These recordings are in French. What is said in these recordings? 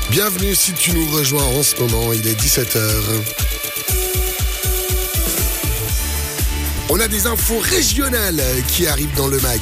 Bienvenue si tu nous rejoins en ce moment, il est 17h. On a des infos régionales qui arrivent dans le MAG.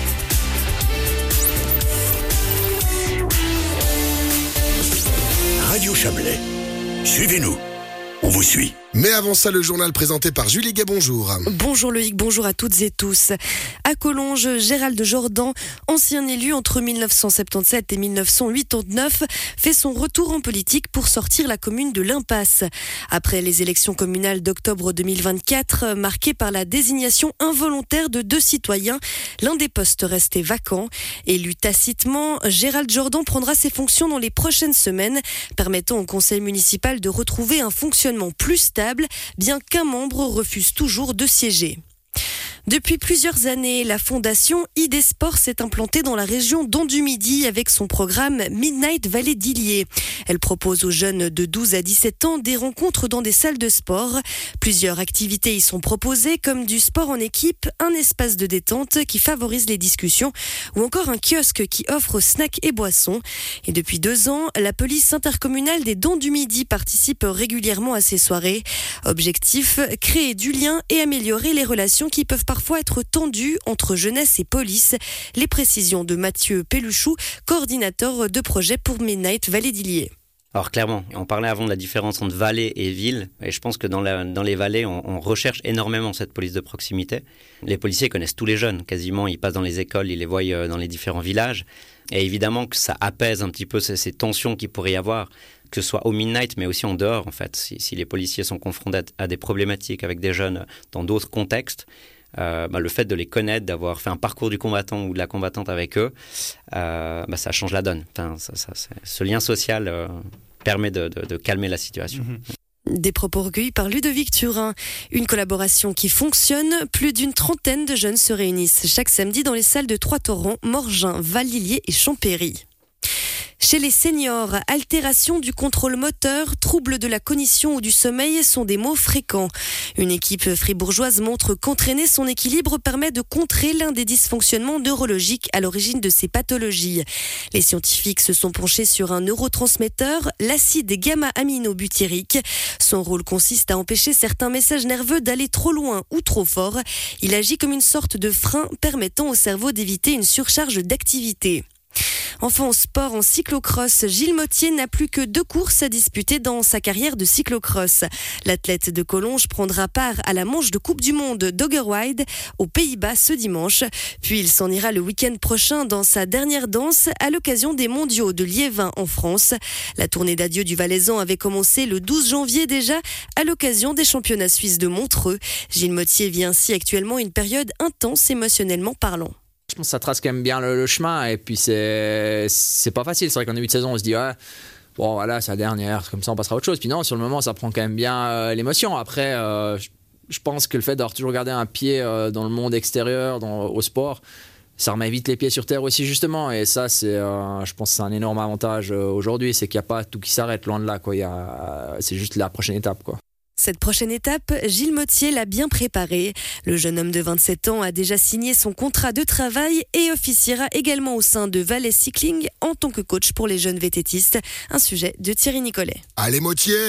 Radio Chablais. Suivez-nous. On vous suit. Mais avant ça, le journal présenté par Julie Gay, bonjour. Bonjour Loïc, bonjour à toutes et tous. À Collonges, Gérald Jordan, ancien élu entre 1977 et 1989, fait son retour en politique pour sortir la commune de l'impasse. Après les élections communales d'octobre 2024, marquées par la désignation involontaire de 2 citoyens, l'un des postes restait vacant. Élu tacitement, Gérald Jordan prendra ses fonctions dans les prochaines semaines, permettant au conseil municipal de retrouver un fonctionnement plus stable, bien qu'un membre refuse toujours de siéger. Depuis plusieurs années, la fondation ID Sport s'est implantée dans la région d'Ont-du-Midi avec son programme Midnight Vallée d'Illiers. Elle propose aux jeunes de 12 à 17 ans des rencontres dans des salles de sport. Plusieurs activités y sont proposées comme du sport en équipe, un espace de détente qui favorise les discussions ou encore un kiosque qui offre snacks et boissons. Et depuis 2 ans, la police intercommunale des Dents-du-Midi participe régulièrement à ces soirées. Objectif, créer du lien et améliorer les relations qui peuvent parfois être tendues entre jeunesse et police. Les précisions de Mathieu Pelluchou, coordinateur de projet pour Midnight Vallée d'Illiers. Alors clairement, on parlait avant de la différence entre vallée et ville, et je pense que dans les vallées, on recherche énormément cette police de proximité. Les policiers connaissent tous les jeunes, quasiment, ils passent dans les écoles, ils les voient dans les différents villages, et évidemment que ça apaise un petit peu ces tensions qu'il pourrait y avoir, que ce soit au midnight, mais aussi en dehors, en fait. Si les policiers sont confrontés à des problématiques avec des jeunes dans d'autres contextes, le fait de les connaître, d'avoir fait un parcours du combattant ou de la combattante avec eux, ça change la donne. Enfin, ce lien social permet de calmer la situation. Des propos recueillis par Ludovic Turin. Une collaboration qui fonctionne. Plus d'une trentaine de jeunes se réunissent chaque samedi dans les salles de Trois-Torrents, Morgin, Val-Lillier et Champéry. Chez les seniors, altération du contrôle moteur, troubles de la cognition ou du sommeil sont des mots fréquents. Une équipe fribourgeoise montre qu'entraîner son équilibre permet de contrer l'un des dysfonctionnements neurologiques à l'origine de ces pathologies. Les scientifiques se sont penchés sur un neurotransmetteur, l'acide gamma-aminobutyrique. Son rôle consiste à empêcher certains messages nerveux d'aller trop loin ou trop fort. Il agit comme une sorte de frein permettant au cerveau d'éviter une surcharge d'activité. Enfin, en sport, en cyclocross, Gilles Mottier n'a plus que 2 courses à disputer dans sa carrière de cyclocross. L'athlète de Collonges prendra part à la manche de Coupe du Monde Doggerwide aux Pays-Bas ce dimanche. Puis il s'en ira le week-end prochain dans sa dernière danse à l'occasion des mondiaux de Liévin en France. La tournée d'adieu du Valaisan avait commencé le 12 janvier déjà à l'occasion des championnats suisses de Montreux. Gilles Mottier vit ainsi actuellement une période intense émotionnellement parlant. Je pense que ça trace quand même bien le chemin et puis c'est pas facile. C'est vrai qu'en début de saison on se dit bon voilà c'est la dernière, comme ça on passera à autre chose. Puis non, sur le moment ça prend quand même bien l'émotion. Après je pense que le fait d'avoir toujours gardé un pied dans le monde extérieur, au sport, ça remet vite les pieds sur terre aussi justement. Et ça je pense que c'est un énorme avantage aujourd'hui, c'est qu'il n'y a pas tout qui s'arrête, loin de là quoi. C'est juste la prochaine étape quoi. Cette prochaine étape, Gilles Mottier l'a bien préparée. Le jeune homme de 27 ans a déjà signé son contrat de travail et officiera également au sein de Valais Cycling en tant que coach pour les jeunes vététistes. Un sujet de Thierry Nicolet. Allez Mottier!